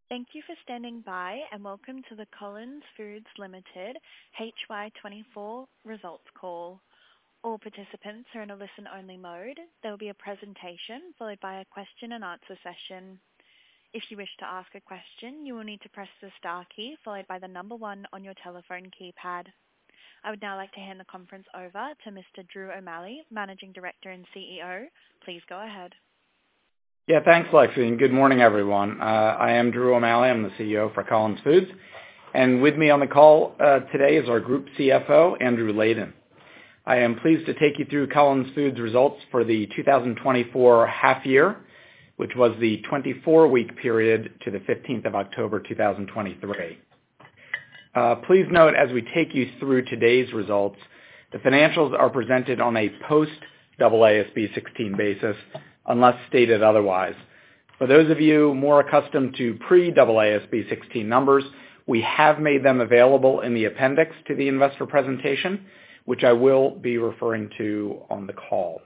Thank you for standing by, and welcome to the Collins Foods Limited HY24 results call. All participants are in a listen-only mode. There will be a presentation followed by a question and answer session. If you wish to ask a question, you will need to press the star key followed by the number 1 on your telephone keypad. I would now like to hand the conference over to Mr. Drew O'Malley, Managing Director and CEO. Please go ahead. Yeah, thanks, Lexi, and good morning, everyone. I am Drew O'Malley. I'm the CEO for Collins Foods, and with me on the call today is our Group CFO, Andrew Leyden. I am pleased to take you through Collins Foods results for the 2024 half year, which was the 24-week period to the 15th of October 2023. Please note, as we take you through today's results, the financials are presented on a post-AASB 16 basis, unless stated otherwise. For those of you more accustomed to pre-AASB 16 numbers, we have made them available in the appendix to the investor presentation, which I will be referring to on the call.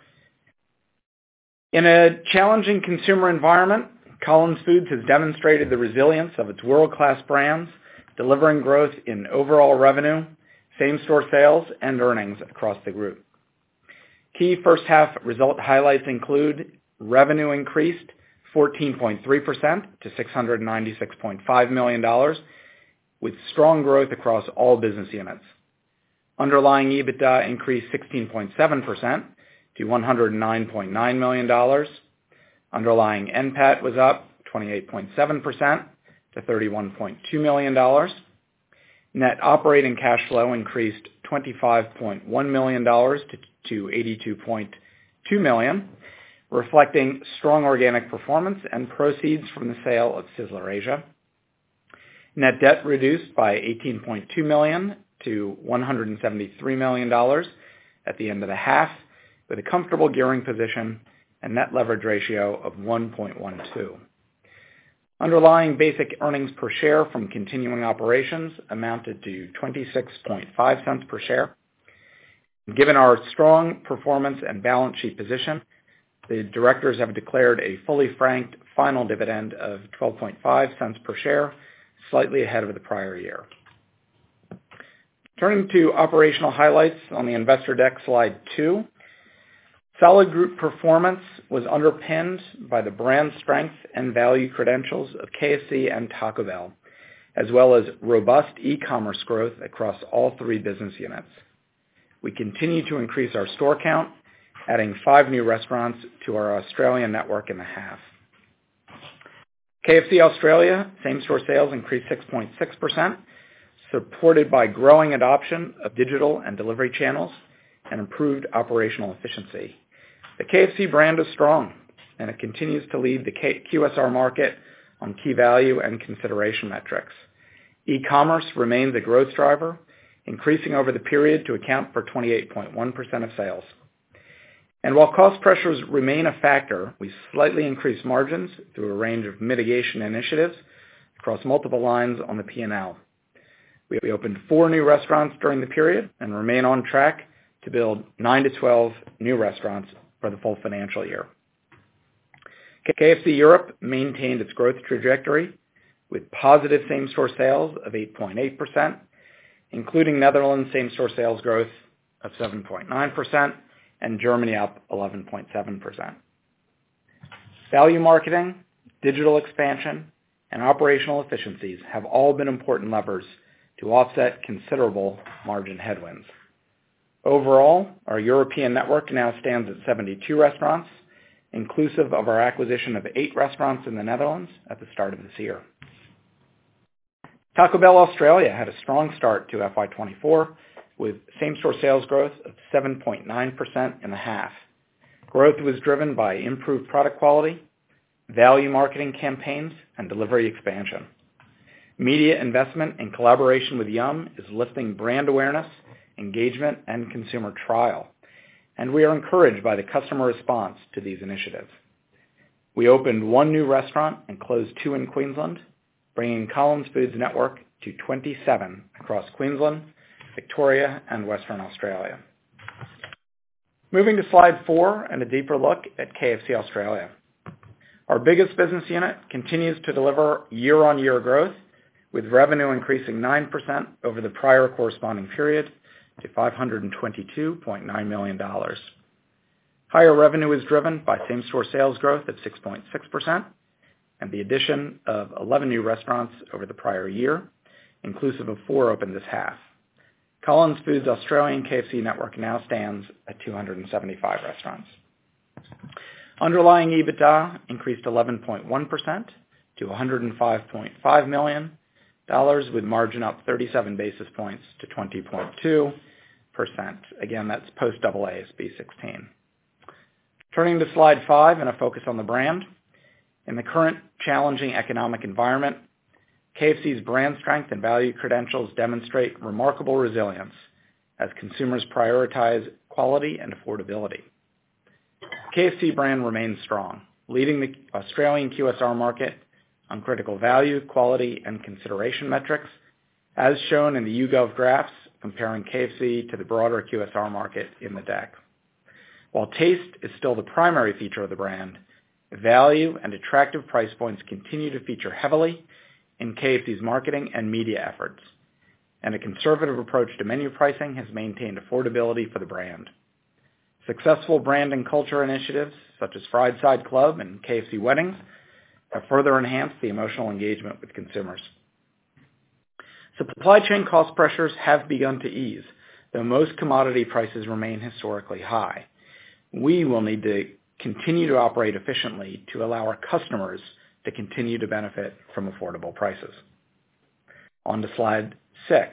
In a challenging consumer environment, Collins Foods has demonstrated the resilience of its world-class brands, delivering growth in overall revenue, same-store sales, and earnings across the group. Key first half result highlights include revenue increased 14.3% to $696.5 million, with strong growth across all business units. Underlying EBITDA increased 16.7% to $109.9 million. Underlying NPAT was up 28.7% to $31.2 million. Net operating cash flow increased $25.1 million to $82.2 million, reflecting strong organic performance and proceeds from the sale of Sizzler Asia. Net debt reduced by $18.2 million to $173 million at the end of the half, with a comfortable gearing position and net leverage ratio of 1.12. Underlying basic earnings per share from continuing operations amounted to 26.5 cents per share. Given our strong performance and balance sheet position, the directors have declared a fully franked final dividend of 12.5 cents per share, slightly ahead of the prior year. Turning to operational highlights on the investor deck, slide 2. Solid group performance was underpinned by the brand strength and value credentials of KFC and Taco Bell, as well as robust e-commerce growth across all 3 business units. We continue to increase our store count, adding 5 new restaurants to our Australian network in the half. KFC Australia same-store sales increased 6.6%, supported by growing adoption of digital and delivery channels and improved operational efficiency. The KFC brand is strong, and it continues to lead the QSR market on key value and consideration metrics. E-commerce remains a growth driver, increasing over the period to account for 28.1% of sales. And while cost pressures remain a factor, we slightly increased margins through a range of mitigation initiatives across multiple lines on the P&L. We opened 4 new restaurants during the period and remain on track to build 9 to 12 new restaurants for the full financial year. KFC Europe maintained its growth trajectory with positive same-store sales of 8.8%, including Netherlands same-store sales growth of 7.9% and Germany up 11.7%. Value marketing, digital expansion, and operational efficiencies have all been important levers to offset considerable margin headwinds. Overall, our European network now stands at 72 restaurants, inclusive of our acquisition of 8 restaurants in the Netherlands at the start of this year. Taco Bell Australia had a strong start to FY24, with same-store sales growth of 7.9% in the half. Growth was driven by improved product quality, value marketing campaigns, and delivery expansion. Media investment in collaboration with Yum is lifting brand awareness, engagement, and consumer trial, and we are encouraged by the customer response to these initiatives. We opened 1 new restaurant and closed 2 in Queensland, bringing Collins Foods network to 27 across Queensland, Victoria, and Western Australia. Moving to slide 4 and a deeper look at KFC Australia. Our biggest business unit continues to deliver year-on-year growth, with revenue increasing 9% over the prior corresponding period to $522.9 million. Higher revenue is driven by same-store sales growth of 6.6% and the addition of 11 new restaurants over the prior year, inclusive of 4 opened this half. Collins Foods' Australian KFC network now stands at 275 restaurants. Underlying EBITDA increased 11.1% to $105.5 million, with margin up 37 basis points to 20.2%. Again, that's post AASB 16. Turning to slide 5 and a focus on the brand. In the current challenging economic environment, KFC's brand strength and value credentials demonstrate remarkable resilience as consumers prioritize quality and affordability. The KFC brand remains strong, leading the Australian QSR market on critical value, quality, and consideration metrics, as shown in the YouGov graphs comparing KFC to the broader QSR market in the deck. While taste is still the primary feature of the brand, value and attractive price points continue to feature heavily in KFC's marketing and media efforts, and a conservative approach to menu pricing has maintained affordability for the brand. Successful brand and culture initiatives, such as Fried Side Club and KFC Weddings, have further enhanced the emotional engagement with consumers. Supply chain cost pressures have begun to ease, though most commodity prices remain historically high. We will need to continue to operate efficiently to allow our customers to continue to benefit from affordable prices. On to slide 6.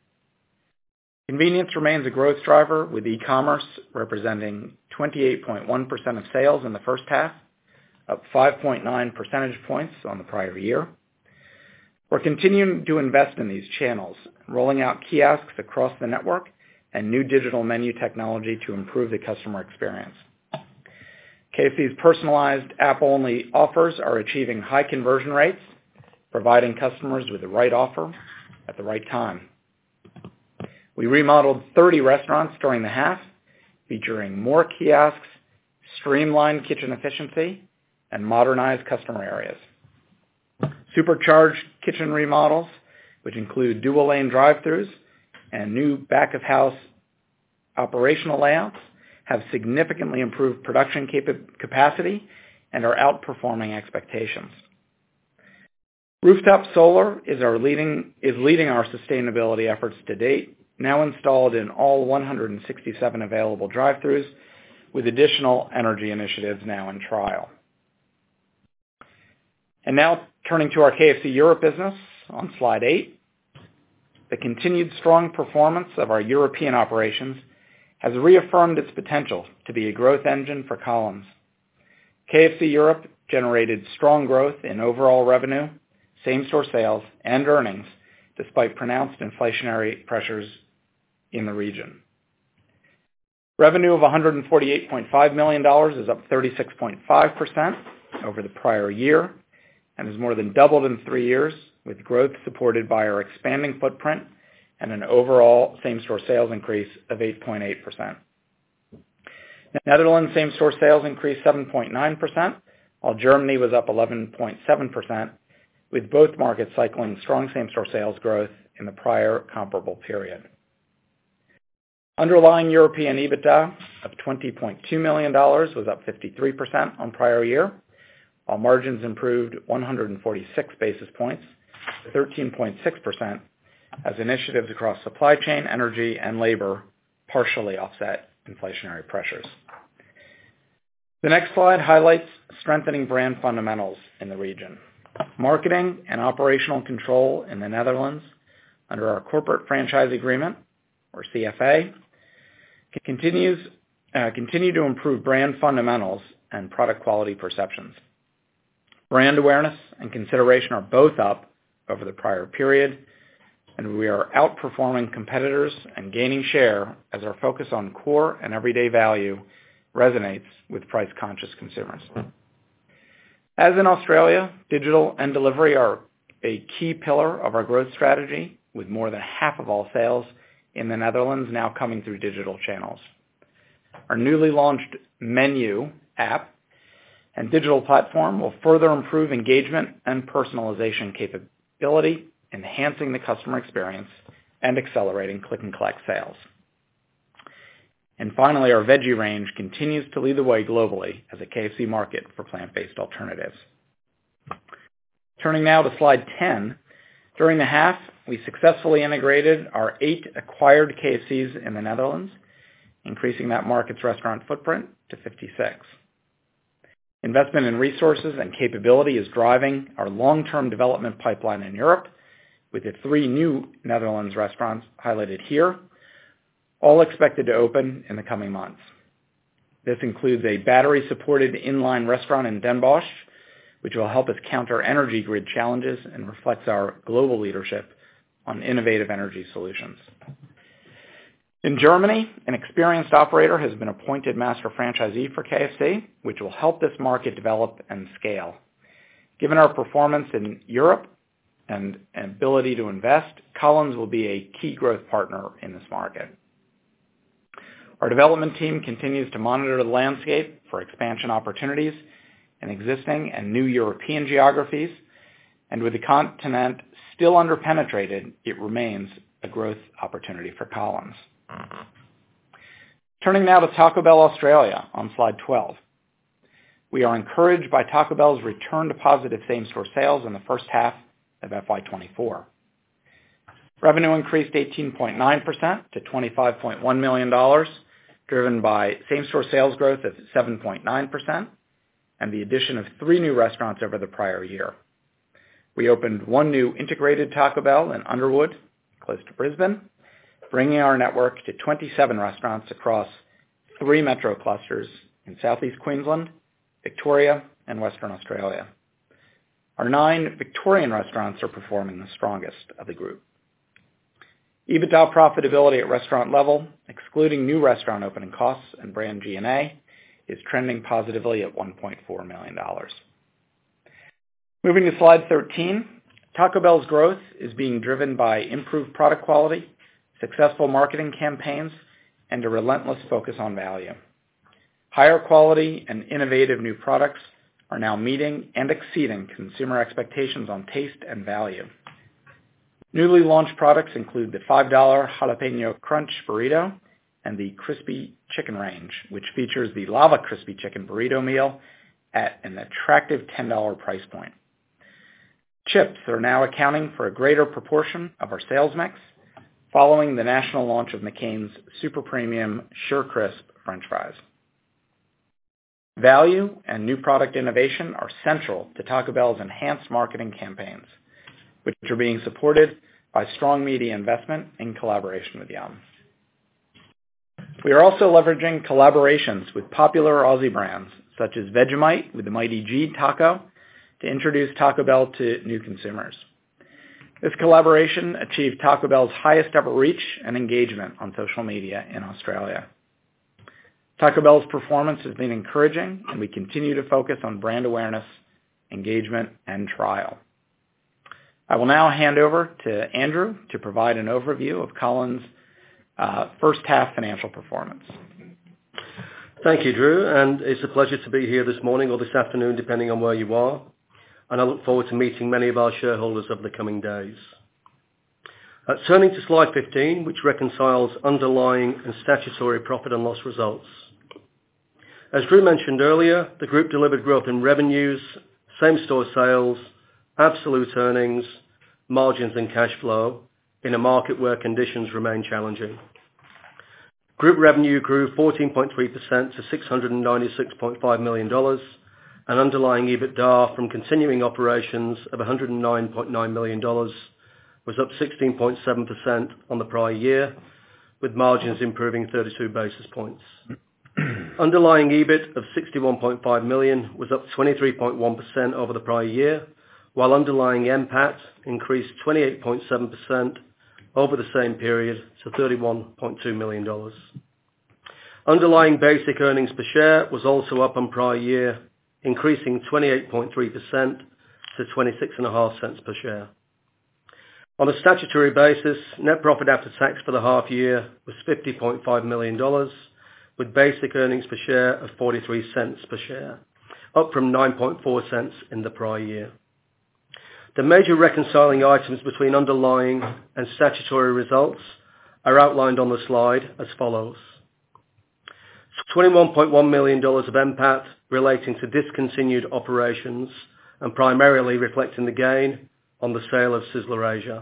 Convenience remains a growth driver, with e-commerce representing 28.1% of sales in the first half, up 5.9 percentage points on the prior year. We're continuing to invest in these channels, rolling out kiosks across the network and new digital menu technology to improve the customer experience. KFC's personalized app-only offers are achieving high conversion rates, providing customers with the right offer at the right time. We remodeled 30 restaurants during the half, featuring more kiosks, streamlined kitchen efficiency, and modernized customer areas. Supercharged kitchen remodels, which include dual-lane drive-thrus and new back-of-house operational layouts, have significantly improved production capacity and are outperforming expectations. Rooftop solar is leading our sustainability efforts to date, now installed in all 167 available drive-thrus, with additional energy initiatives now in trial. And now turning to our KFC Europe business on slide 8. The continued strong performance of our European operations has reaffirmed its potential to be a growth engine for Collins. KFC Europe generated strong growth in overall revenue, same-store sales, and earnings, despite pronounced inflationary pressures in the region. Revenue of $148.5 million is up 36.5% over the prior year and has more than doubled in 3 years, with growth supported by our expanding footprint and an overall same-store sales increase of 8.8%. Netherlands same-store sales increased 7.9%, while Germany was up 11.7%, with both markets cycling strong same-store sales growth in the prior comparable period. Underlying European EBITDA of $20.2 million was up 53% on prior year, while margins improved 146 basis points to 13.6%, as initiatives across supply chain, energy, and labor partially offset inflationary pressures. The next slide highlights strengthening brand fundamentals in the region. Marketing and operational control in the Netherlands under our corporate franchise agreement, or CFA, continue to improve brand fundamentals and product quality perceptions. Brand awareness and consideration are both up over the prior period, and we are outperforming competitors and gaining share as our focus on core and everyday value resonates with price-conscious consumers. As in Australia, digital and delivery are a key pillar of our growth strategy, with more than half of all sales in the Netherlands now coming through digital channels. Our newly launched menu app and digital platform will further improve engagement and personalization capability, enhancing the customer experience and accelerating click and collect sales. And finally, our veggie range continues to lead the way globally as a KFC market for plant-based alternatives. Turning now to slide 10, during the half, we successfully integrated our 8 acquired KFCs in the Netherlands, increasing that market's restaurant footprint to 56. Investment in resources and capability is driving our long-term development pipeline in Europe, with the 3 new Netherlands restaurants highlighted here, all expected to open in the coming months. This includes a battery-supported inline restaurant in Den Bosch, which will help us counter energy grid challenges and reflects our global leadership on innovative energy solutions. In Germany, an experienced operator has been appointed master franchisee for KFC, which will help this market develop and scale. Given our performance in Europe and ability to invest, Collins will be a key growth partner in this market. Our development team continues to monitor the landscape for expansion opportunities in existing and new European geographies, and with the continent still underpenetrated, it remains a growth opportunity for Collins. Turning now to Taco Bell Australia on slide 12. We are encouraged by Taco Bell's return to positive same-store sales in the first half of FY24. Revenue increased 18.9% to $25.1 million, driven by same-store sales growth of 7.9% and the addition of 3 new restaurants over the prior year. We opened 1 new integrated Taco Bell in Underwood, close to Brisbane, bringing our network to 27 restaurants across 3 metro clusters in Southeast Queensland, Victoria, and Western Australia. Our 9 Victorian restaurants are performing the strongest of the group. EBITDA profitability at restaurant level, excluding new restaurant opening costs and brand G&A, is trending positively at $1.4 million. Moving to slide 13, Taco Bell's growth is being driven by improved product quality, successful marketing campaigns, and a relentless focus on value. Higher quality and innovative new products are now meeting and exceeding consumer expectations on taste and value. Newly launched products include the $5 Jalapeno Crunch Burrito and the Crispy Chicken Range, which features the Lava Crispy Chicken Burrito meal at an attractive $10 price point. Chips are now accounting for a greater proportion of our sales mix, following the national launch of McCain's Super Premium Sure Crisp French fries. Value and new product innovation are central to Taco Bell's enhanced marketing campaigns, which are being supported by strong media investment in collaboration with Yum. We are also leveraging collaborations with popular Aussie brands, such as Vegemite with the Mighty G Taco, to introduce Taco Bell to new consumers. This collaboration achieved Taco Bell's highest ever reach and engagement on social media in Australia. Taco Bell's performance has been encouraging, and we continue to focus on brand awareness, engagement, and trial. I will now hand over to Andrew to provide an overview of Collins' first half financial performance. Thank you, Drew, and it's a pleasure to be here this morning or this afternoon, depending on where you are, and I look forward to meeting many of our shareholders over the coming days. Turning to slide 15, which reconciles underlying and statutory profit and loss results. As Drew mentioned earlier, the group delivered growth in revenues, same-store sales, absolute earnings, margins and cash flow in a market where conditions remain challenging. Group revenue grew 14.3% to $696.5 million, and underlying EBITDA from continuing operations of $109.9 million was up 16.7% on the prior year, with margins improving 32 basis points. Underlying EBIT of $61.5 million was up 23.1% over the prior year, while underlying NPAT increased 28.7% over the same period to $31.2 million. Underlying basic earnings per share was also up on prior year, increasing 28.3% to 26.5 cents per share. On a statutory basis, net profit after tax for the half year was $50.5 million, with basic earnings per share of 43 cents per share, up from 9.4 cents in the prior year. The major reconciling items between underlying and statutory results are outlined on the slide as follows. $21.1 million of NPAT relating to discontinued operations and primarily reflecting the gain on the sale of Sizzler Asia.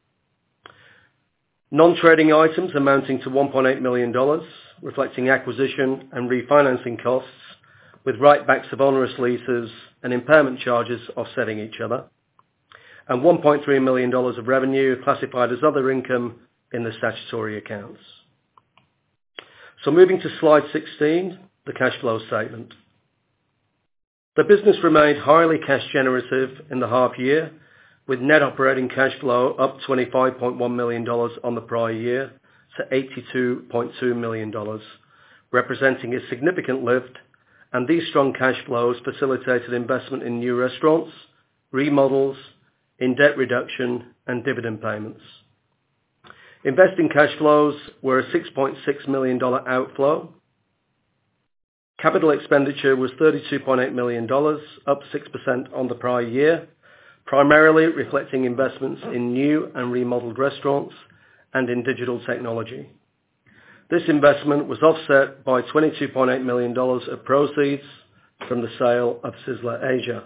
Non-trading items amounting to $1.8 million, reflecting acquisition and refinancing costs, with write-backs of onerous leases and impairment charges offsetting each other, and $1.3 million of revenue classified as other income in the statutory accounts. So moving to slide 16, the cash flow statement. The business remained highly cash generative in the half year, with net operating cash flow up $25.1 million on the prior year to $82.2 million, representing a significant lift, and these strong cash flows facilitated investment in new restaurants, remodels, in debt reduction and dividend payments. Investing cash flows were a $6.6 million outflow. Capital expenditure was $32.8 million, up 6% on the prior year, primarily reflecting investments in new and remodeled restaurants and in digital technology. This investment was offset by $22.8 million of proceeds from the sale of Sizzler Asia.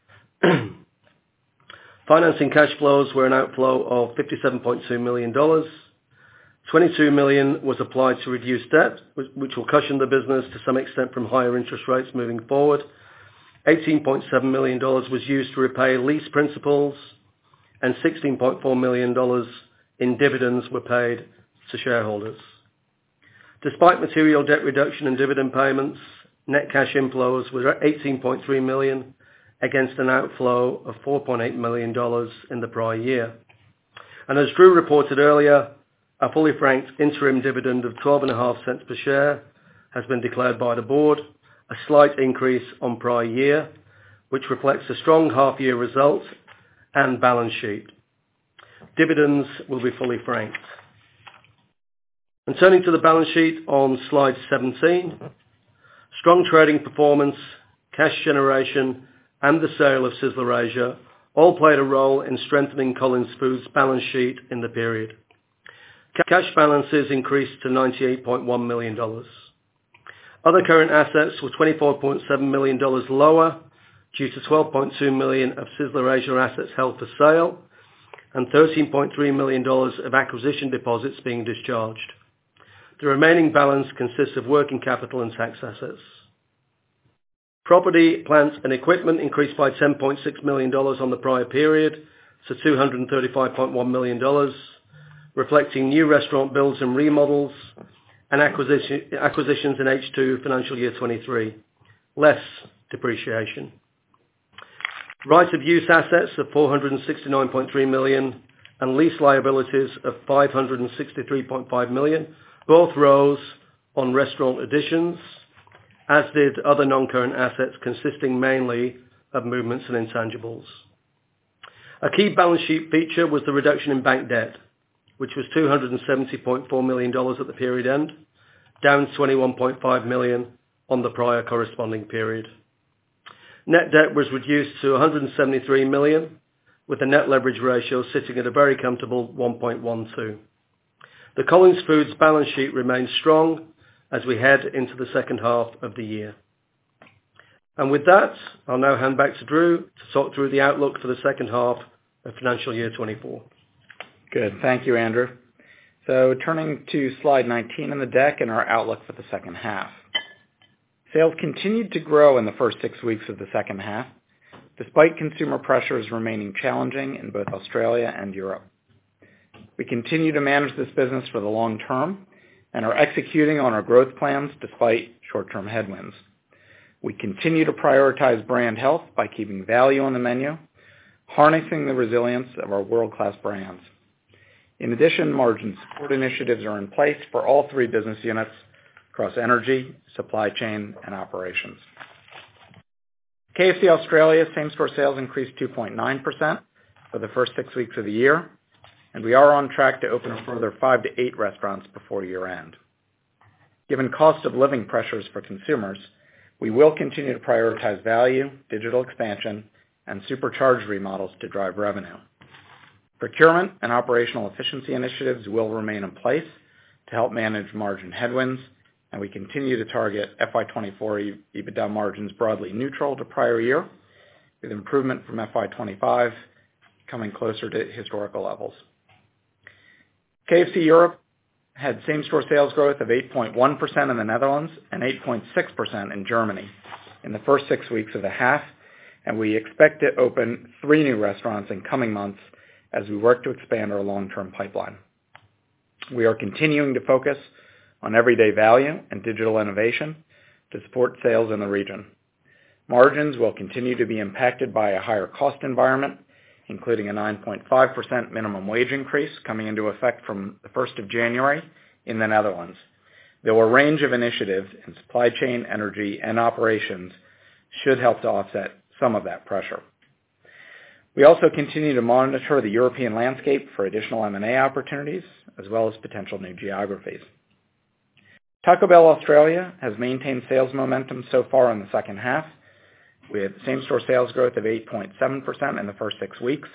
Financing cash flows were an outflow of $57.2 million. $22 million was applied to reduce debt, which will cushion the business to some extent from higher interest rates moving forward. $18.7 million was used to repay lease principals, and $16.4 million in dividends were paid to shareholders. Despite material debt reduction and dividend payments, net cash inflows were at $18.3 million against an outflow of $4.8 million in the prior year. And as Drew reported earlier, a fully franked interim dividend of 12.5 cents per share has been declared by the board, a slight increase on prior year, which reflects a strong half-year result and balance sheet. Dividends will be fully franked. And turning to the balance sheet on slide 17, strong trading performance, cash generation, and the sale of Sizzler Asia all played a role in strengthening Collins Foods' balance sheet in the period. Cash balances increased to $98.1 million. Other current assets were $24.7 million lower due to $12.2 million of Sizzler Asia assets held for sale and $13.3 million of acquisition deposits being discharged. The remaining balance consists of working capital and tax assets. Property, plant and equipment increased by $10.6 million on the prior period to $235.1 million, reflecting new restaurant builds and remodels and acquisitions in H2 financial year 23, less depreciation. Right of use assets of $469.3 million and lease liabilities of $563.5 million both rose on restaurant additions, as did other non-current assets consisting mainly of movements and intangibles. A key balance sheet feature was the reduction in bank debt, which was $270.4 million at the period end, down $21.5 million on the prior corresponding period. Net debt was reduced to $173 million, with the net leverage ratio sitting at a very comfortable 1.12. The Collins Foods balance sheet remains strong as we head into the second half of the year. And with that, I'll now hand back to Drew to talk through the outlook for the second half of financial year 24. Good. Thank you, Andrew. So turning to slide 19 in the deck and our outlook for the second half. Sales continued to grow in the first 6 weeks of the second half, despite consumer pressures remaining challenging in both Australia and Europe. We continue to manage this business for the long term and are executing on our growth plans despite short-term headwinds. We continue to prioritize brand health by keeping value on the menu, harnessing the resilience of our world-class brands. In addition, margin support initiatives are in place for all 3 business units across energy, supply chain, and operations. KFC Australia same-store sales increased 2.9% for the first 6 weeks of the year, and we are on track to open a further 5 to 8 restaurants before year-end. Given cost of living pressures for consumers, We will continue to prioritize value, digital expansion, and supercharged remodels to drive revenue. Procurement and operational efficiency initiatives will remain in place to help manage margin headwinds, and we continue to target FY24 EBITDA margins broadly neutral to prior year, with improvement from FY25 coming closer to historical levels. KFC Europe had same-store sales growth of 8.1% in the Netherlands and 8.6% in Germany in the first 6 weeks of the half, and we expect to open 3 new restaurants in coming months as we work to expand our long-term pipeline. We are continuing to focus on everyday value and digital innovation to support sales in the region. Margins will continue to be impacted by a higher cost environment, including a 9.5% minimum wage increase coming into effect from the 1st of January in the Netherlands. Though a range of initiatives in supply chain, energy, and operations should help to offset some of that pressure. We also continue to monitor the European landscape for additional M&A opportunities, as well as potential new geographies. Taco Bell Australia has maintained sales momentum so far in the second half, with same-store sales growth of 8.7% in the first 6 weeks.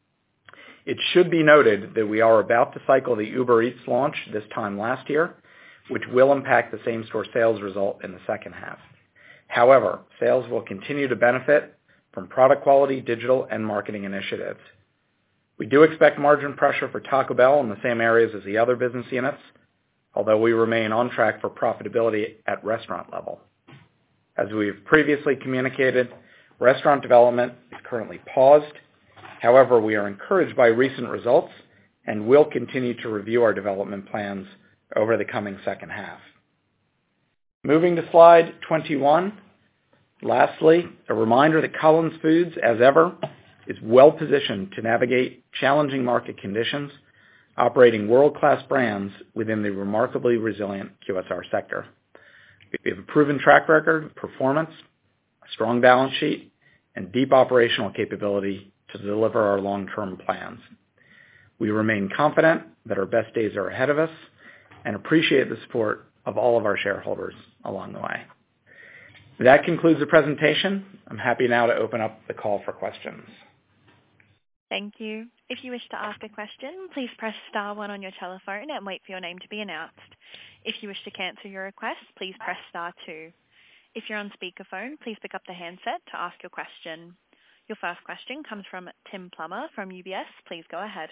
It should be noted that we are about to cycle the Uber Eats launch this time last year, which will impact the same-store sales result in the second half. However, sales will continue to benefit from product quality, digital, and marketing initiatives. We do expect margin pressure for Taco Bell in the same areas as the other business units, although we remain on track for profitability at restaurant level. As we've previously communicated, restaurant development is currently paused. However, we are encouraged by recent results and will continue to review our development plans over the coming second half. Moving to slide 21. Lastly, a reminder that Collins Foods, as ever, is well positioned to navigate challenging market conditions, operating world-class brands within the remarkably resilient QSR sector. We have a proven track record of performance, a strong balance sheet, and deep operational capability to deliver our long-term plans. We remain confident that our best days are ahead of us and appreciate the support of all of our shareholders along the way. That concludes the presentation. I'm happy now to open up the call for questions. Thank you. If you wish to ask a question, please press star 1 on your telephone and wait for your name to be announced. If you wish to cancel your request, please press star 2. If you're on speakerphone, please pick up the handset to ask your question. Your first question comes from Tim Plummer from UBS. Please go ahead.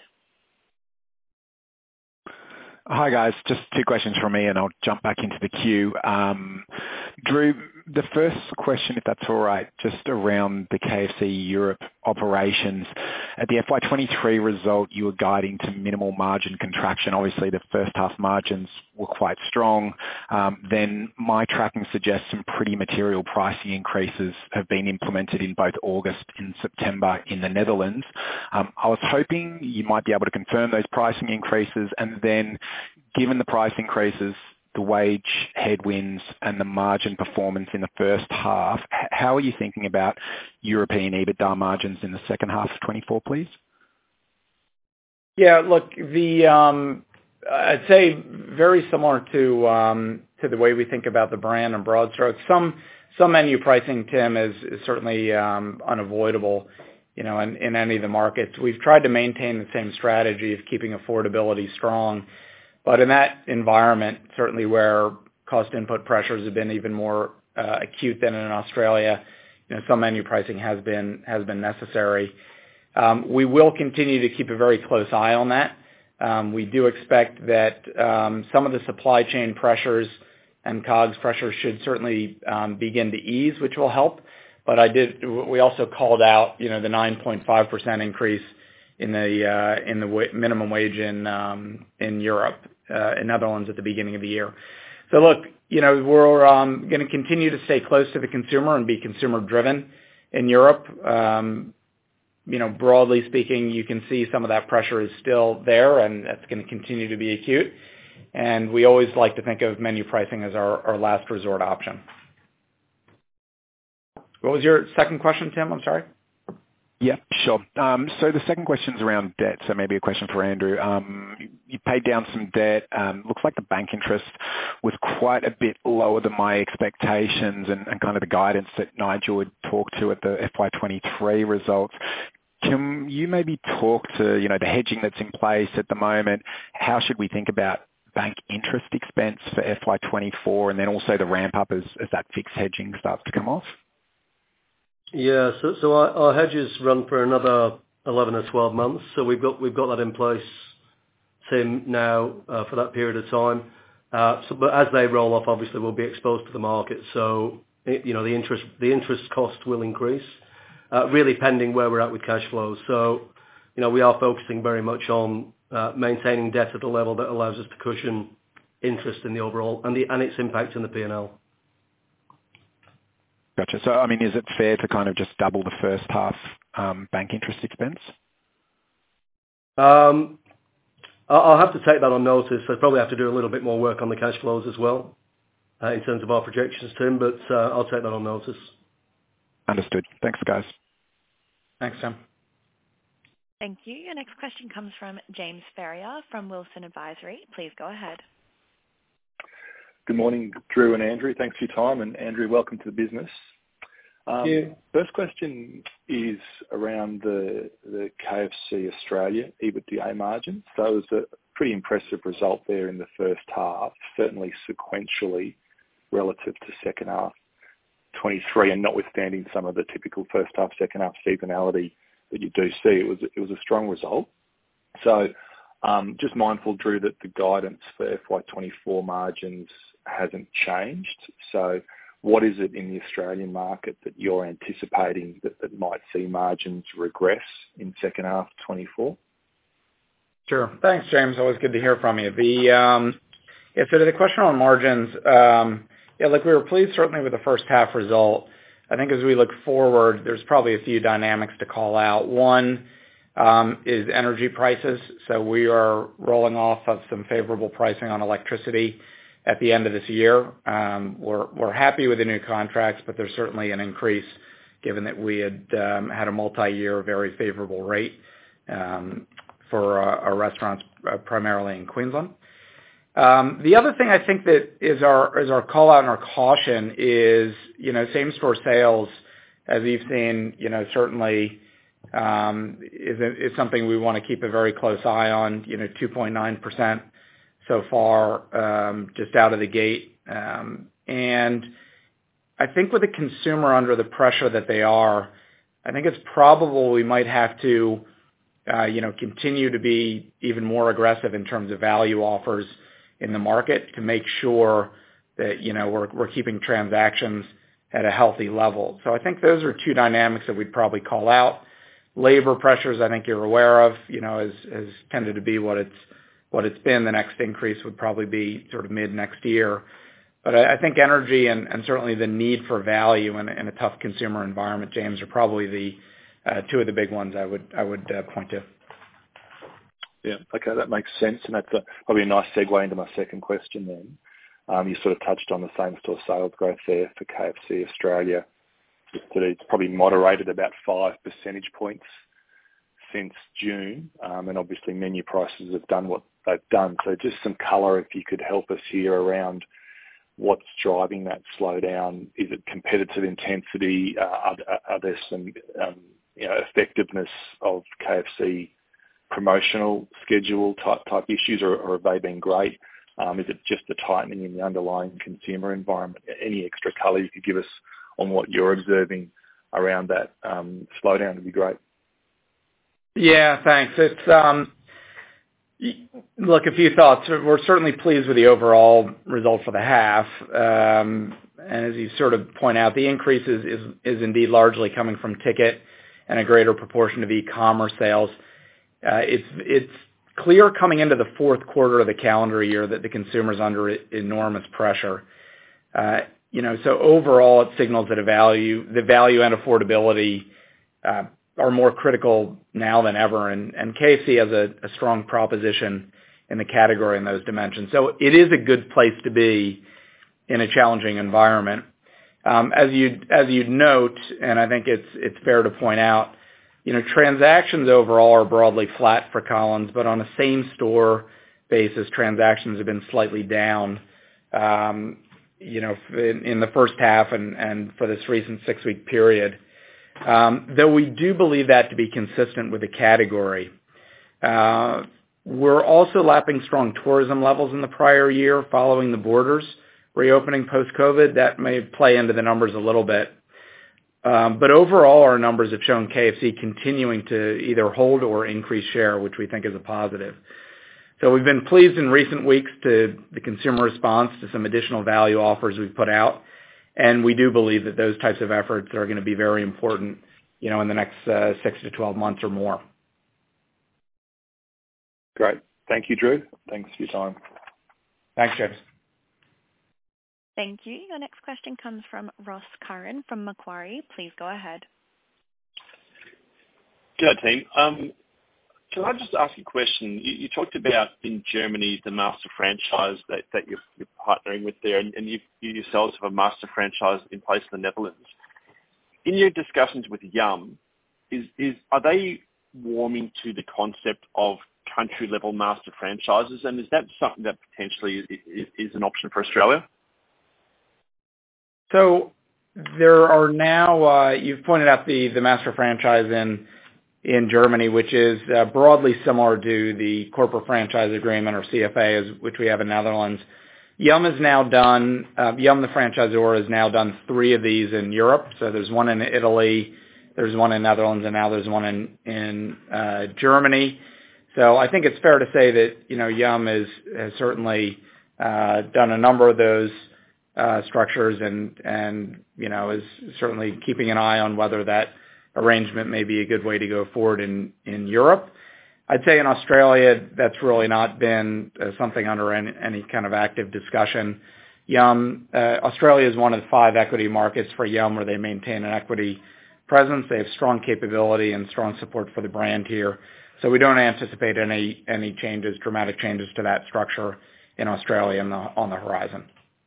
Hi guys, just 2 questions from me and I'll jump back into the queue. Drew, the first question, if that's all right, just around the KFC Europe operations. At the FY23 result, you were guiding to minimal margin contraction. Obviously, the first half margins were quite strong. Then my tracking suggests some pretty material pricing increases have been implemented in both August and September in the Netherlands. I was hoping you might be able to confirm those pricing increases, and then given the price increases, the wage headwinds and the margin performance in the first half, how are you thinking about European EBITDA margins in the second half of 24, please? Yeah, look, I'd say very similar to the way we think about the brand and broad strokes. Some menu pricing, Tim, is certainly unavoidable, in any of the markets. We've tried to maintain the same strategy of keeping affordability strong. But in that environment, certainly where cost input pressures have been even more acute than in Australia, some menu pricing has been necessary. We will continue to keep a very close eye on that. We do expect that some of the supply chain pressures and COGS pressures should certainly begin to ease, which will help. But we also called out, the 9.5% increase in the minimum wage in Europe, in Netherlands at the beginning of the year. So look, we're going to continue to stay close to the consumer and be consumer driven in Europe. Broadly speaking, you can see some of that pressure is still there, and that's going to continue to be acute. And we always like to think of menu pricing as our last resort option. What was your second question, Tim? I'm sorry. Yeah, sure. So the second question's around debt, so maybe a question for Andrew. You paid down some debt. Looks like the bank interest was quite a bit lower than my expectations and kind of the guidance that Nigel would talk to at the FY23 results. Can you maybe talk to, the hedging that's in place at the moment? How should we think about bank interest expense for FY24 and then also the ramp up as that fixed hedging starts to come off? Yeah, so our hedges run for another 11 or 12 months. So we've got that in place, Tim, now for that period of time. But as they roll off, obviously we'll be exposed to the market. So the interest cost will increase, really pending where we're at with cash flows. So we are focusing very much on maintaining debt at a level that allows us to cushion interest in the overall and its impact in the P&L. Gotcha. So, is it fair to kind of just double the first half bank interest expense? I'll have to take that on notice. I'd probably have to do a little bit more work on the cash flows as well in terms of our projections, Tim, but I'll take that on notice. Understood. Thanks, guys. Thanks, Tim. Thank you. Your next question comes from James Ferrier from Wilson Advisory. Please go ahead. Good morning, Drew and Andrew. Thanks for your time. And Andrew, welcome to the business. Thank you. First question is around the KFC Australia EBITDA margin. So it was a pretty impressive result there in the first half, certainly sequentially relative to second half 23, and notwithstanding some of the typical first half, second half seasonality that you do see, it was a strong result. So just mindful, Drew, that the guidance for FY24 margins hasn't changed. So what is it in the Australian market that you're anticipating that might see margins regress in second half 24? Sure. Thanks, James. Always good to hear from you. So to the question on margins, we were pleased certainly with the first half result. I think as we look forward, there's probably a few dynamics to call out. One is energy prices. So we are rolling off of some favorable pricing on electricity at the end of this year. We're happy with the new contracts, but there's certainly an increase given that we had had a multi-year very favorable rate for our restaurants primarily in Queensland. The other thing I think that is our call out and our caution is, same store sales, as you've seen, certainly is something we want to keep a very close eye on, 2.9% so far, just out of the gate. And I think with the consumer under the pressure that they are, I think it's probable we might have to, continue to be even more aggressive in terms of value offers in the market to make sure that, we're keeping transactions at a healthy level. So I think those are two dynamics that we'd probably call out. Labor pressures, I think you're aware of, has tended to be what it's been. The next increase would probably be sort of mid next year. But I think energy and certainly the need for value in a tough consumer environment, James, are probably the two of the big ones I would point to. Yeah, okay, that makes sense. And that's probably a nice segue into my second question then. You sort of touched on the same-store sales growth there for KFC Australia. It's probably moderated about 5 percentage points since June, and obviously menu prices have done what they've done. So just some colour, if you could help us here around what's driving that slowdown. Is it competitive intensity? Are there some effectiveness of KFC promotional schedule type issues, or have they been great? Is it just the tightening in the underlying consumer environment? Any extra colour you could give us on what you're observing around that slowdown would be great. Yeah, thanks. It's look, a few thoughts. We're certainly pleased with the overall result for the half, and as you sort of point out, the increase is indeed largely coming from ticket and a greater proportion of e-commerce sales. It's clear coming into the fourth quarter of the calendar year that the consumer's under enormous pressure. So overall, it signals that the value and affordability are more critical now than ever, and KFC has a strong proposition in the category in those dimensions. So it is a good place to be in a challenging environment. As you'd note, and I think it's fair to point out, transactions overall are broadly flat for Collins, but on a same-store basis, transactions have been slightly down, in the first half and for this recent 6-week period. Though we do believe that to be consistent with the category. We're also lapping strong tourism levels in the prior year following the borders reopening post-COVID. That may play into the numbers a little bit. But overall, our numbers have shown KFC continuing to either hold or increase share, which we think is a positive. So we've been pleased in recent weeks to the consumer response to some additional value offers we've put out. And we do believe that those types of efforts are going to be very important, in the next 6 to 12 months or more. Great. Thank you, Drew. Thanks for your time. Thanks, James. Thank you. Your next question comes from Ross Curran from Macquarie. Please go ahead. Good day, team. Can I just ask you a question? You talked about in Germany the master franchise that you're partnering with there, and you yourselves have a master franchise in place in the Netherlands. In your discussions with Yum, are they warming to the concept of country-level master franchises, and is that something that potentially is an option for Australia? So there are now, you've pointed out the master franchise in Germany, which is broadly similar to the corporate franchise agreement or CFA, which we have in Netherlands. Yum has now done, Yum the franchisor has now done 3 of these in Europe. So there's one in Italy, there's one in Netherlands, and now there's one in Germany. So I think it's fair to say that, Yum has certainly done a number of those structures and is certainly keeping an eye on whether that arrangement may be a good way to go forward in Europe. I'd say in Australia, that's really not been something under any kind of active discussion. Yum, Australia is one of the 5 equity markets for Yum where they maintain an equity presence. They have strong capability and strong support for the brand here. So we don't anticipate any dramatic changes to that structure in Australia on the horizon.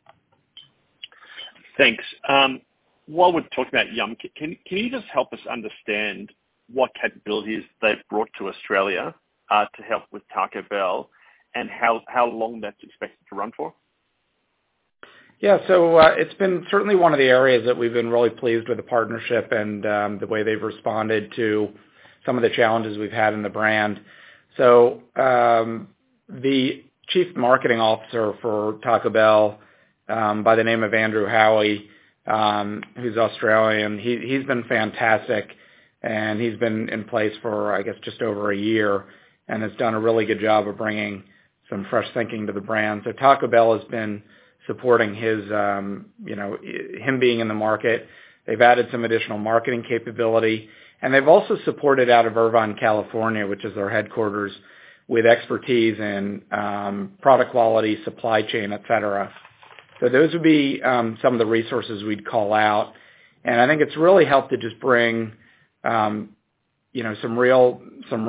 Thanks. While we're talking about Yum, can you just help us understand what capabilities they've brought to Australia to help with Taco Bell and how long that's expected to run for? Yeah, so it's been certainly one of the areas that we've been really pleased with the partnership and the way they've responded to some of the challenges we've had in the brand. So the chief marketing officer for Taco Bell, by the name of Andrew Howie, who's Australian, he's been fantastic, and he's been in place for, I guess, just over a year, and has done a really good job of bringing some fresh thinking to the brand. So Taco Bell has been supporting his, him being in the market. They've added some additional marketing capability, and they've also supported out of Irvine, California, which is their headquarters, with expertise in product quality, supply chain, et cetera. So those would be some of the resources we'd call out. And I think it's really helped to just bring, some real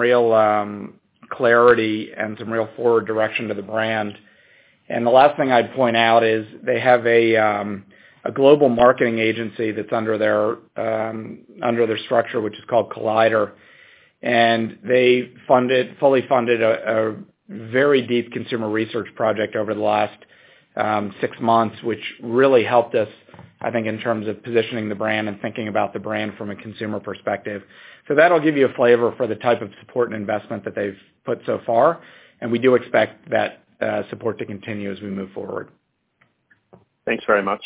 clarity and some real forward direction to the brand. And the last thing I'd point out is they have a global marketing agency that's under their structure, which is called Collider. And they fully funded a very deep consumer research project over the last 6 months, which really helped us, I think, in terms of positioning the brand and thinking about the brand from a consumer perspective. So that'll give you a flavor for the type of support and investment that they've put so far. And we do expect that support to continue as we move forward. Thanks very much.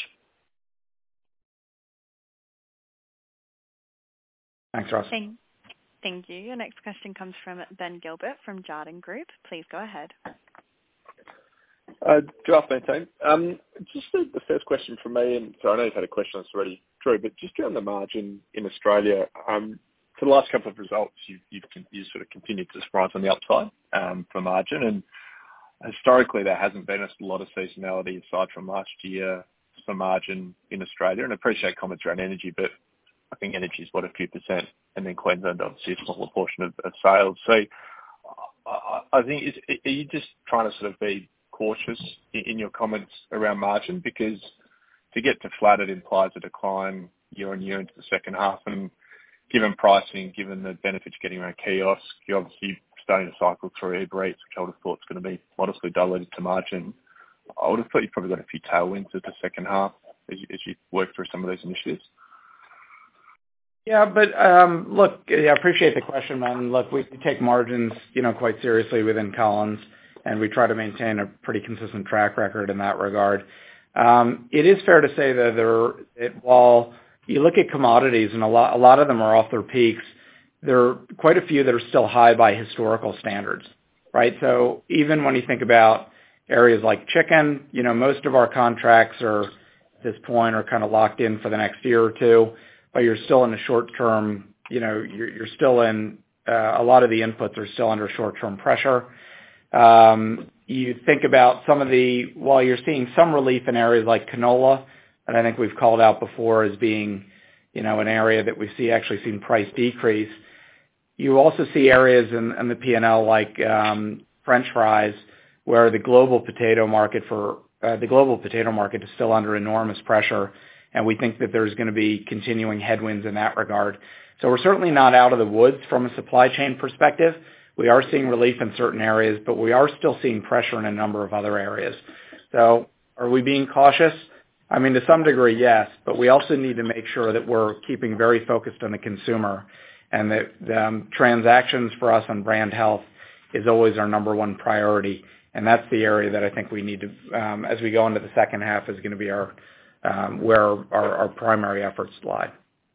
Thanks, Ross. Thank you. Your next question comes from Ben Gilbert from Jarden Group. Please go ahead. Good afternoon, team. Just the first question from me, and so I know you've had a question on this already, Drew, but just around the margin in Australia, for the last couple of results, you've sort of continued to surprise on the upside for margin, and historically there hasn't been a lot of seasonality aside from last year for margin in Australia, and I appreciate comments around energy, but I think energy is a few percent, and then Queensland obviously a smaller portion of sales. So I think, are you just trying to sort of be cautious in your comments around margin, because to get to flat, it implies a decline year on year into the second half, and given pricing, given the benefits getting around kiosks, you're obviously starting to cycle through Uber Eats, which I would have thought is going to be modestly diluted to margin. I would have thought you've probably got a few tailwinds at the second half as you work through some of these initiatives. Yeah, but look, I appreciate the question, man. Look, we take margins, quite seriously within Collins, and we try to maintain a pretty consistent track record in that regard. It is fair to say that while you look at commodities and a lot of them are off their peaks, there are quite a few that are still high by historical standards, right? So even when you think about areas like chicken, most of our contracts are at this point are kind of locked in for the next year or two, but you're still in a short term, you're still in a lot of the inputs are still under short term pressure. You think about while you're seeing some relief in areas like canola, and I think we've called out before as being, an area that we've actually seen price decrease. You also see areas in the P&L like French fries, where the global potato market is still under enormous pressure, and we think that there's going to be continuing headwinds in that regard. So we're certainly not out of the woods from a supply chain perspective. We are seeing relief in certain areas, but we are still seeing pressure in a number of other areas. So are we being cautious? I mean, to some degree, yes, but we also need to make sure that we're keeping very focused on the consumer, and that transactions for us on brand health is always our number one priority. And that's the area that I think we need to, as we go into the second half, is going to be where our primary efforts lie.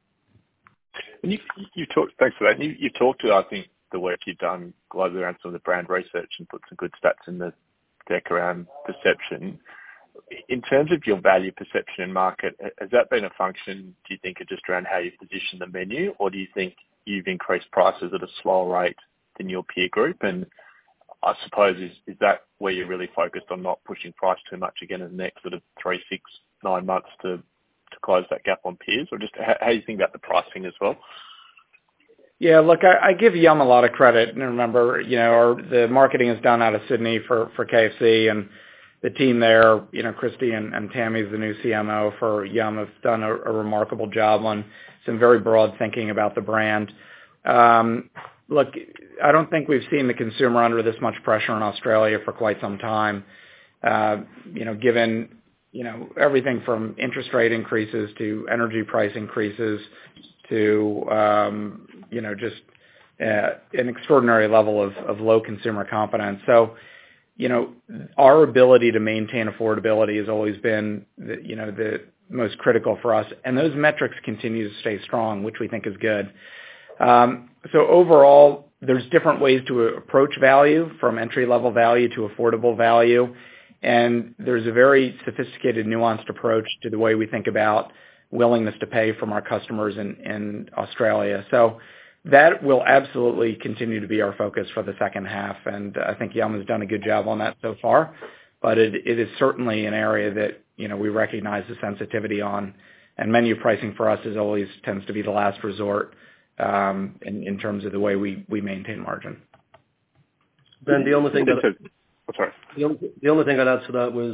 And thanks for that. You talked to, I think, the work you've done globally around some of the brand research and put some good stats in the deck around perception. In terms of your value perception in market, has that been a function, do you think, of just around how you position the menu, or do you think you've increased prices at a slower rate than your peer group? And I suppose, is that where you're really focused on not pushing price too much again in the next sort of 3, 6, 9 months to close that gap on peers, or just how do you think about the pricing as well? Yeah, look, I give Yum a lot of credit. And remember, the marketing is done out of Sydney for KFC, and the team there, Christy and Tammy's the new CMO for Yum, have done a remarkable job on some very broad thinking about the brand. Look, I don't think we've seen the consumer under this much pressure in Australia for quite some time. Given everything from interest rate increases to energy price increases to just an extraordinary level of low consumer confidence. So, our ability to maintain affordability has always been the most critical for us, and those metrics continue to stay strong, which we think is good. So overall, there's different ways to approach value, from entry-level value to affordable value, and there's a very sophisticated, nuanced approach to the way we think about willingness to pay from our customers in Australia. So that will absolutely continue to be our focus for the second half, and I think Yum has done a good job on that so far, but it is certainly an area that we recognize the sensitivity on, and menu pricing for us tends to be the last resort in terms of the way we maintain margin. Ben, the only thing the only thing I'd add to that was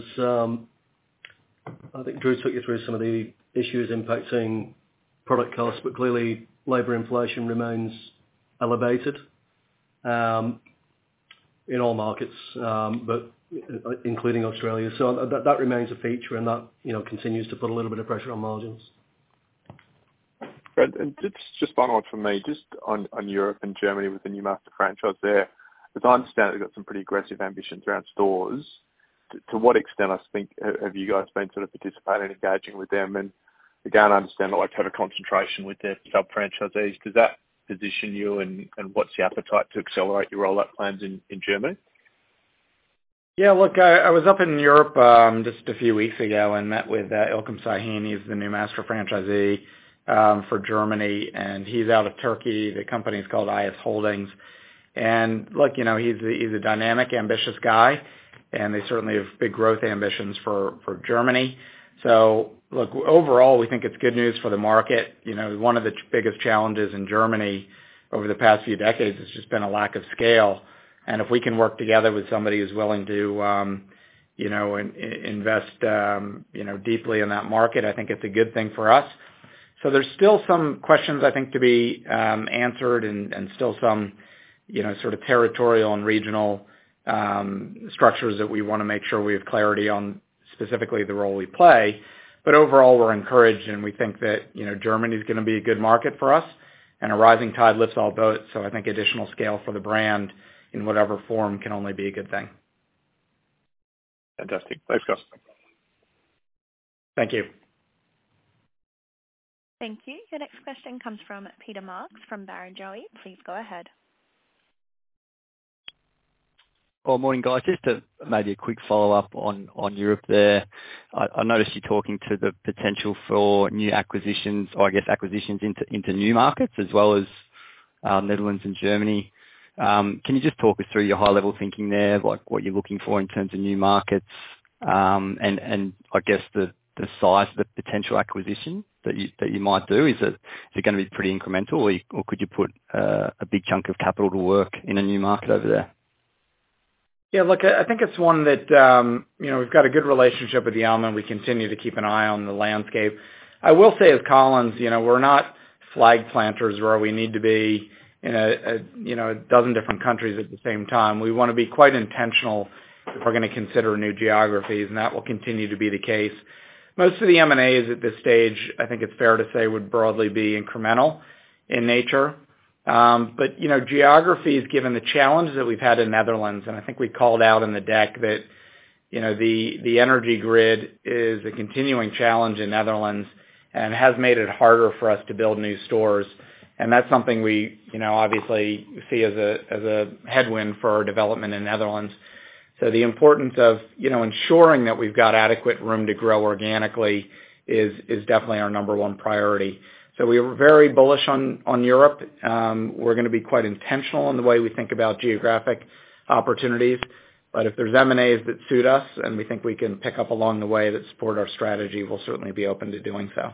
I think Drew took you through some of the issues impacting product costs, but clearly labour inflation remains elevated in all markets, but including Australia. So that remains a feature, and that continues to put a little bit of pressure on margins. Right, and just final one from me, just on Europe and Germany with the new master franchise there. As I understand it, they've got some pretty aggressive ambitions around stores. To what extent, I think, have you guys been sort of participating and engaging with them? And again, I understand they like to have a concentration with their sub-franchisees. Does that position you, and what's the appetite to accelerate your rollout plans in Germany? Yeah, look, I was up in Europe just a few weeks ago and met with Ilkem Sahin. He's the new master franchisee for Germany, and he's out of Turkey. The company's called IS Holdings. And look, he's a dynamic, ambitious guy, and they certainly have big growth ambitions for Germany. So look, overall, we think it's good news for the market. One of the biggest challenges in Germany over the past few decades has just been a lack of scale. And if we can work together with somebody who's willing to, invest, deeply in that market, I think it's a good thing for us. So there's still some questions I think to be answered, and still some, sort of territorial and regional structures that we want to make sure we have clarity on, specifically the role we play. But overall, we're encouraged, and we think that Germany is going to be a good market for us, and a rising tide lifts all boats. So I think additional scale for the brand in whatever form can only be a good thing. Fantastic. Thanks, guys. Thank you. Thank you. Your next question comes from Peter Marks from Barrenjoey. Please go ahead. Oh, morning, guys. Just maybe a quick follow-up on Europe there. I noticed you talking to the potential for new acquisitions, or I guess acquisitions into new markets as well as Netherlands and Germany. Can you just talk us through your high-level thinking there, like what you're looking for in terms of new markets, and I guess the size of the potential acquisition that you might do? Is it going to be pretty incremental, or could you put a big chunk of capital to work in a new market over there? Yeah, look, I think it's one that, we've got a good relationship with Yum, and we continue to keep an eye on the landscape. I will say as Collins, we're not flag planters where we need to be in a dozen different countries at the same time. We want to be quite intentional if we're going to consider new geographies, and that will continue to be the case. Most of the M&As at this stage, I think it's fair to say, would broadly be incremental in nature. But geographies, given the challenges that we've had in Netherlands, and I think we called out in the deck that, the energy grid is a continuing challenge in Netherlands and has made it harder for us to build new stores. And that's something we, obviously see as a headwind for our development in Netherlands. So the importance of, ensuring that we've got adequate room to grow organically is definitely our number one priority. So we were very bullish on Europe. We're going to be quite intentional in the way we think about geographic opportunities. But if there's M&As that suit us and we think we can pick up along the way that support our strategy, we'll certainly be open to doing so.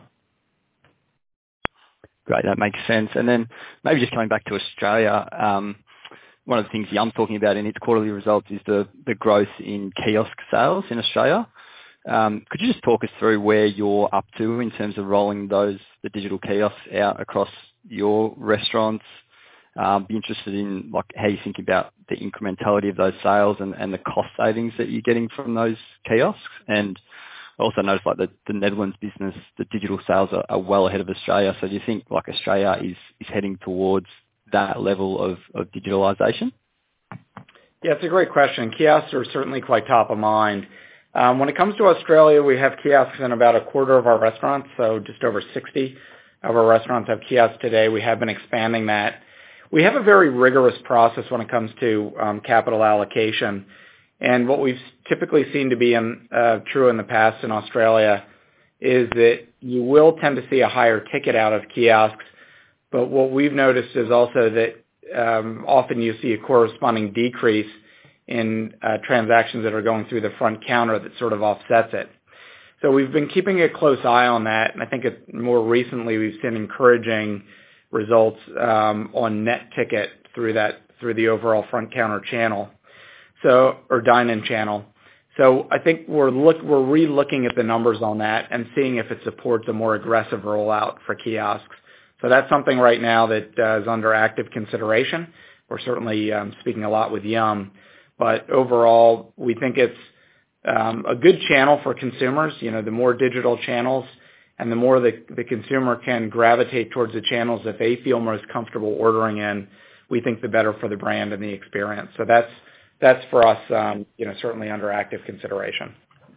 Great, that makes sense. And then maybe just coming back to Australia, one of the things Yum's talking about in its quarterly results is the growth in kiosk sales in Australia. Could you just talk us through where you're up to in terms of rolling the digital kiosks out across your restaurants? Be interested in how you think about the incrementality of those sales and the cost savings that you're getting from those kiosks. And I also noticed the Netherlands business, the digital sales are well ahead of Australia. So do you think Australia is heading towards that level of digitalization? Yeah, it's a great question. Kiosks are certainly quite top of mind. When it comes to Australia, we have kiosks in about a quarter of our restaurants, so just over 60 of our restaurants have kiosks today. We have been expanding that. We have a very rigorous process when it comes to capital allocation, and what we've typically seen to be true in the past in Australia is that you will tend to see a higher ticket out of kiosks, but what we've noticed is also that often you see a corresponding decrease in transactions that are going through the front counter that sort of offsets it. So we've been keeping a close eye on that, and I think more recently we've seen encouraging results on net ticket through the overall front counter channel, or dine-in channel. So I think we're re-looking at the numbers on that and seeing if it supports a more aggressive rollout for kiosks. So that's something right now that is under active consideration. We're certainly speaking a lot with Yum. But overall, we think it's a good channel for consumers. The more digital channels and the more the consumer can gravitate towards the channels that they feel most comfortable ordering in, we think the better for the brand and the experience. So that's for us, certainly under active consideration.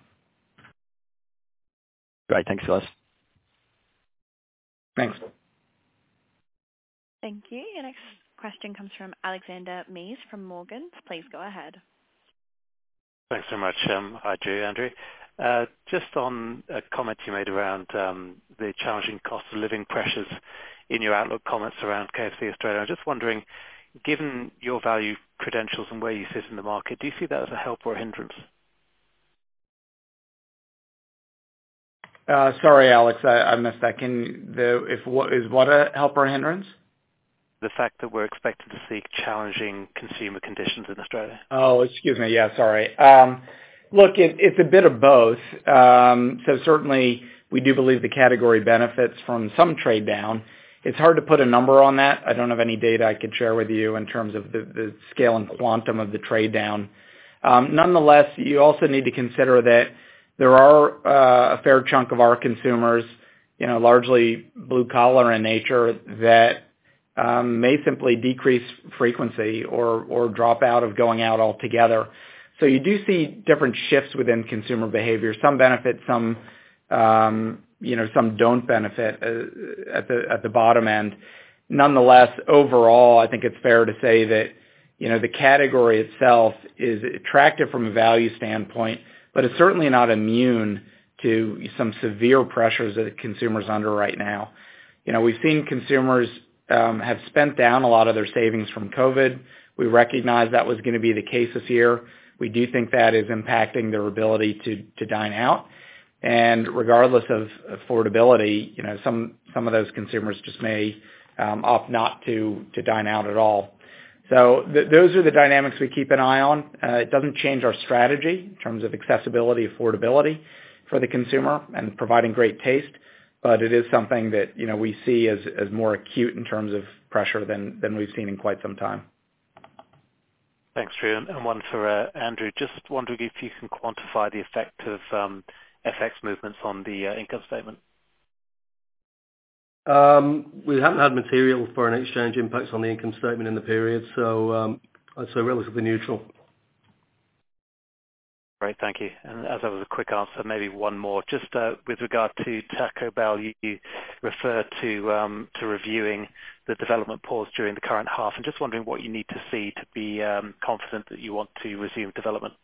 Great. Thanks, guys. Thanks. Thank you. Your next question comes from Alexander Mees from Morgans. Please go ahead. Thanks so much. Hi, Drew, Andrew. Just on a comment you made around the challenging cost of living pressures in your outlook comments around KFC Australia. I'm just wondering, given your value credentials and where you sit in the market, do you see that as a help or a hindrance? Sorry, Alex, I missed that. Is what a help or a hindrance? The fact that we're expected to see challenging consumer conditions in Australia. Oh, excuse me. Yeah, sorry. Look, it's a bit of both. So certainly we do believe the category benefits from some trade down. It's hard to put a number on that. I don't have any data I could share with you in terms of the scale and quantum of the trade down. Nonetheless, you also need to consider that there are a fair chunk of our consumers, largely blue collar in nature, that may simply decrease frequency or drop out of going out altogether. So you do see different shifts within consumer behavior. Some benefit, some don't benefit at the bottom end. Nonetheless, overall, I think it's fair to say that the category itself is attractive from a value standpoint, but it's certainly not immune to some severe pressures that consumers under right now. We've seen consumers have spent down a lot of their savings from COVID. We recognize that was going to be the case this year. We do think that is impacting their ability to dine out. And regardless of affordability, some of those consumers just may opt not to dine out at all. So those are the dynamics we keep an eye on. It doesn't change our strategy in terms of accessibility, affordability for the consumer and providing great taste, but it is something that we see as more acute in terms of pressure than we've seen in quite some time. Thanks, Drew. And one for Andrew. Just wondering if you can quantify the effect of FX movements on the income statement. We haven't had material foreign exchange impacts on the income statement in the period, so I'd say relatively neutral. Great, thank you. And as that was a quick answer, maybe one more. Just with regard to Taco Bell, you referred to reviewing the development pause during the current half, and just wondering what you need to see to be confident that you want to resume development.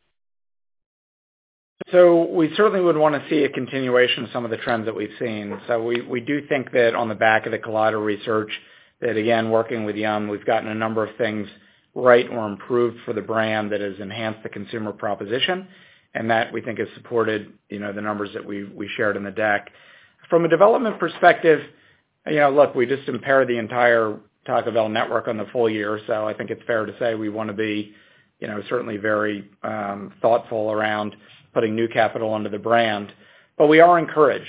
So we certainly would want to see a continuation of some of the trends that we've seen. So we do think that on the back of the Collider research, that again, working with Yum, we've gotten a number of things right or improved for the brand that has enhanced the consumer proposition, and that we think has supported, the numbers that we shared in the deck. From a development perspective, look, we just impaired the entire Taco Bell network on the full year, so I think it's fair to say we want to be, certainly very thoughtful around putting new capital into the brand. But we are encouraged.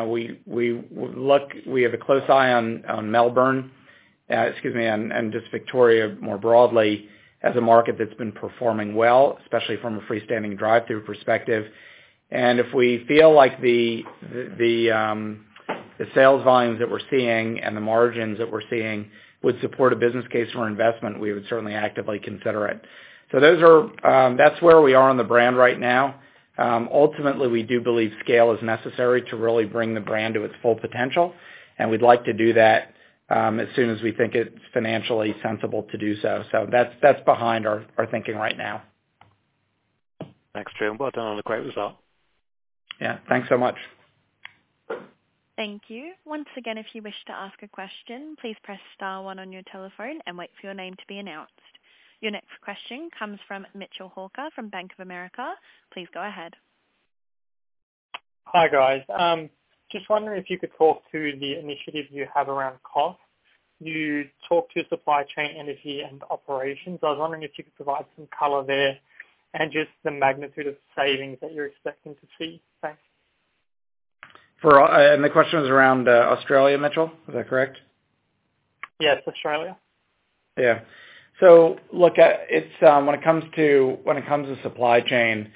We have a close eye on Melbourne, and just Victoria more broadly as a market that's been performing well, especially from a freestanding drive-through perspective. And if we feel like the sales volumes that we're seeing and the margins that we're seeing would support a business case for investment, we would certainly actively consider it. So that's where we are on the brand right now. Ultimately, we do believe scale is necessary to really bring the brand to its full potential, and we'd like to do that as soon as we think it's financially sensible to do so. So that's behind our thinking right now. Thanks, Drew. Well done on a great result. Yeah, thanks so much. Thank you. Once again, if you wish to ask a question, please press star one on your telephone and wait for your name to be announced. Your next question comes from Mitchell Hawker from Bank of America. Please go ahead. Hi, guys. Just wondering if you could talk to the initiatives you have around cost. You talked to supply chain, energy, and operations. I was wondering if you could provide some color there and just the magnitude of savings that you're expecting to see. Thanks. And the question is around Australia, Mitchell. Is that correct? Yes, Australia. Yeah. So look, it's when it comes to supply chain,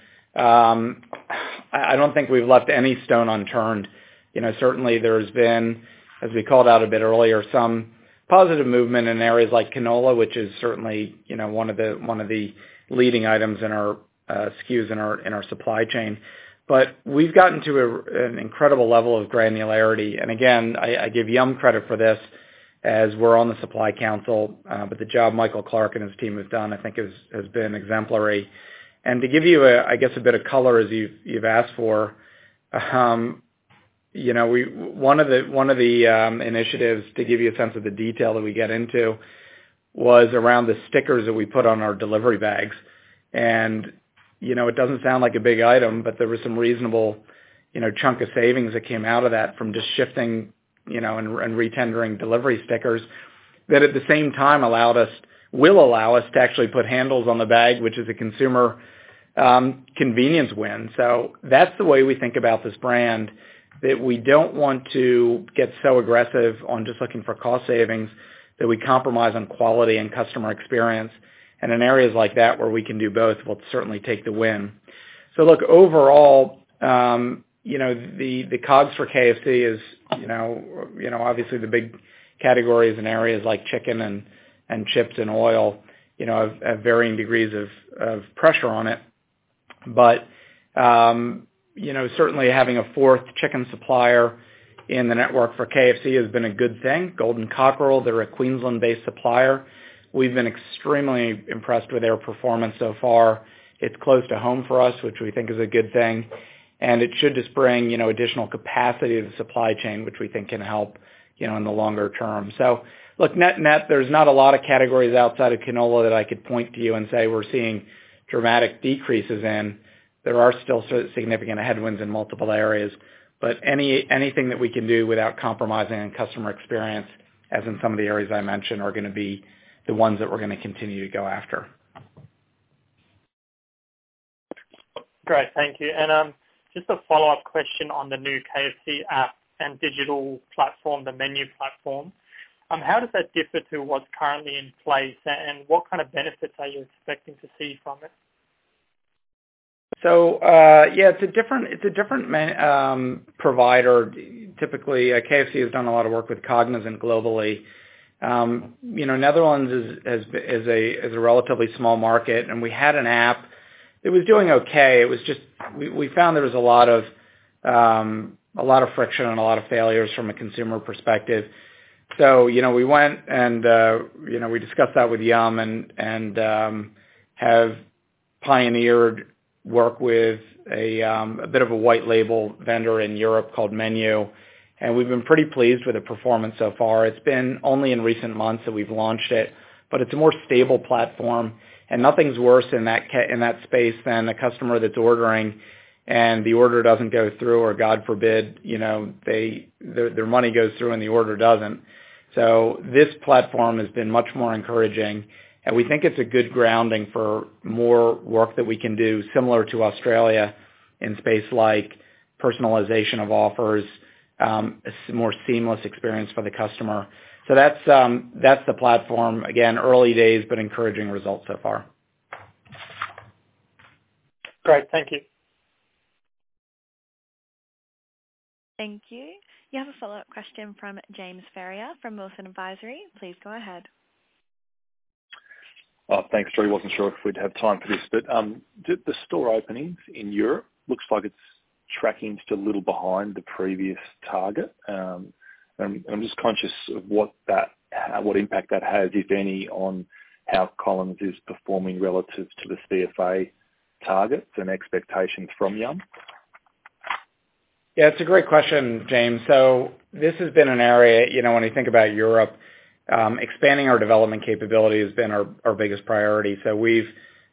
I don't think we've left any stone unturned. Certainly there's been, as we called out a bit earlier, some positive movement in areas like canola, which is certainly one of the leading items in our SKUs in our supply chain. But we've gotten to an incredible level of granularity, and again, I give Yum credit for this, as we're on the supply council, but the job Michael Clark and his team have done, I think, has been exemplary. And to give you, a bit of color as you've asked for, one of the initiatives to give you a sense of the detail that we get into was around the stickers that we put on our delivery bags. And it doesn't sound like a big item, but there was some reasonable, chunk of savings that came out of that from just shifting and retendering delivery stickers that at the same time will allow us to actually put handles on the bag, which is a consumer convenience win. So that's the way we think about this brand. that we don't want to get so aggressive on just looking for cost savings that we compromise on quality and customer experience. And in areas like that where we can do both, we'll certainly take the win. So look, overall, the COGS for KFC is, obviously the big categories in areas like chicken and chips and oil, have varying degrees of pressure on it. But, certainly having a fourth chicken supplier in the network for KFC has been a good thing. Golden Cockerel, they're a Queensland-based supplier. We've been extremely impressed with their performance so far. It's close to home for us, which we think is a good thing. And it should just bring, additional capacity to the supply chain, which we think can help, in the longer term. So look, net, there's not a lot of categories outside of canola that I could point to you and say we're seeing dramatic decreases in. There are still significant headwinds in multiple areas, but anything that we can do without compromising on customer experience, as in some of the areas I mentioned, are going to be the ones that we're going to continue to go after. Great, thank you. And just a follow-up question on the new KFC app and digital platform, the menu platform. How does that differ to what's currently in place, and what kind of benefits are you expecting to see from it? So it's a different provider. Typically, KFC has done a lot of work with Cognizant globally. Netherlands is a relatively small market, and we had an app that was doing okay. It was just we found there was a lot of friction and a lot of failures from a consumer perspective. So we went and we discussed that with Yum and have pioneered work with a bit of a white label vendor in Europe called Menu, and we've been pretty pleased with the performance so far. It's been only in recent months that we've launched it, but it's a more stable platform, and nothing's worse in that space than a customer that's ordering and the order doesn't go through, or God forbid, their money goes through and the order doesn't. So this platform has been much more encouraging, and we think it's a good grounding for more work that we can do similar to Australia in space like personalization of offers, a more seamless experience for the customer. So that's the platform. Again, early days, but encouraging results so far. Great, thank you. Thank you. You have a follow-up question from James Ferrier from Wilson Advisory. Please go ahead. Oh, thanks, Drew. Wasn't sure if we'd have time for this, but the store openings in Europe looks like it's tracking just a little behind the previous target. And I'm just conscious of what impact that has, if any, on how Collins is performing relative to the CFA targets and expectations from Yum. Yeah, it's a great question, James. So this has been an area, when you think about Europe, expanding our development capability has been our biggest priority. So we've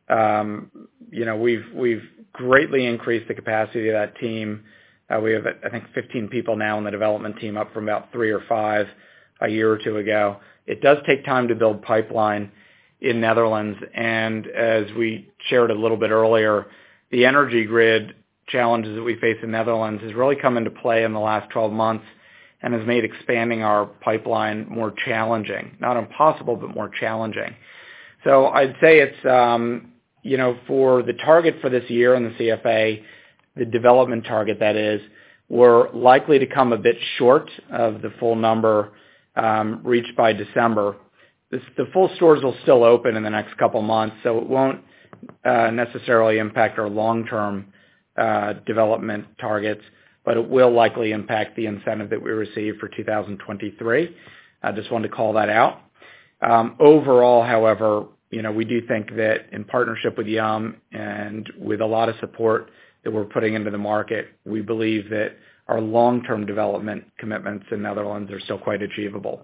greatly increased the capacity of that team. We have, I think, 15 people now in the development team, up from about 3 or 5 a year or two ago. It does take time to build pipeline in Netherlands, and as we shared a little bit earlier, the energy grid challenges that we face in Netherlands has really come into play in the last 12 months and has made expanding our pipeline more challenging. Not impossible, but more challenging. So I'd say it's, for the target for this year in the CFA, the development target that is, we're likely to come a bit short of the full number reached by December. The full stores will still open in the next couple months, so it won't necessarily impact our long-term development targets, but it will likely impact the incentive that we receive for 2023. I just wanted to call that out. Overall, however, we do think that in partnership with Yum and with a lot of support that we're putting into the market, we believe that our long-term development commitments in Netherlands are still quite achievable.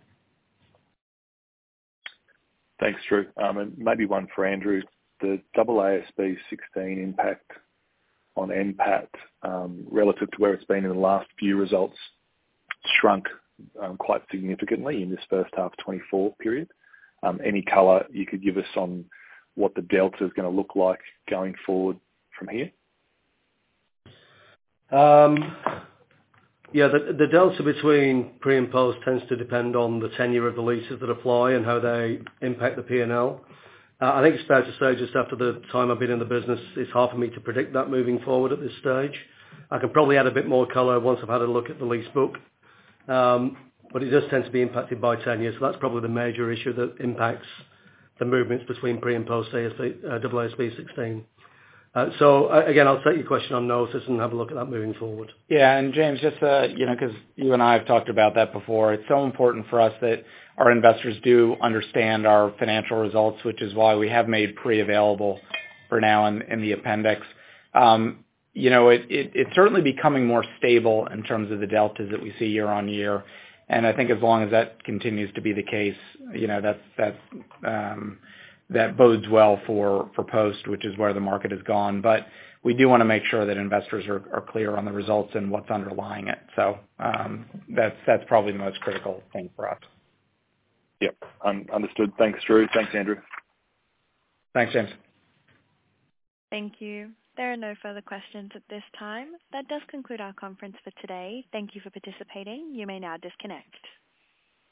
Thanks, Drew. And maybe one for Andrew. The AASB 16 impact on NPAT relative to where it's been in the last few results shrunk quite significantly in this first half 24 period. Any colour you could give us on what the delta is going to look like going forward from here? Yeah, the delta between pre and post tends to depend on the tenure of the leases that apply and how they impact the P&L. I think it's fair to say just after the time I've been in the business, it's hard for me to predict that moving forward at this stage. I can probably add a bit more colour once I've had a look at the lease book. But it does tend to be impacted by tenure, so that's probably the major issue that impacts the movements between pre and post AASB 16. So again, I'll take your question on notice and have a look at that moving forward. Yeah, and James, just because you and I have talked about that before, it's so important for us that our investors do understand our financial results, which is why we have made pre-available for now in the appendix. It's certainly becoming more stable in terms of the deltas that we see year on year, and I think as long as that continues to be the case, that bodes well for post, which is where the market has gone. But we do want to make sure that investors are clear on the results and what's underlying it. So that's probably the most critical thing for us. Yep, understood. Thanks, Drew. Thanks, Andrew. Thanks, James. Thank you. There are no further questions at this time. That does conclude our conference for today. Thank you for participating. You may now disconnect.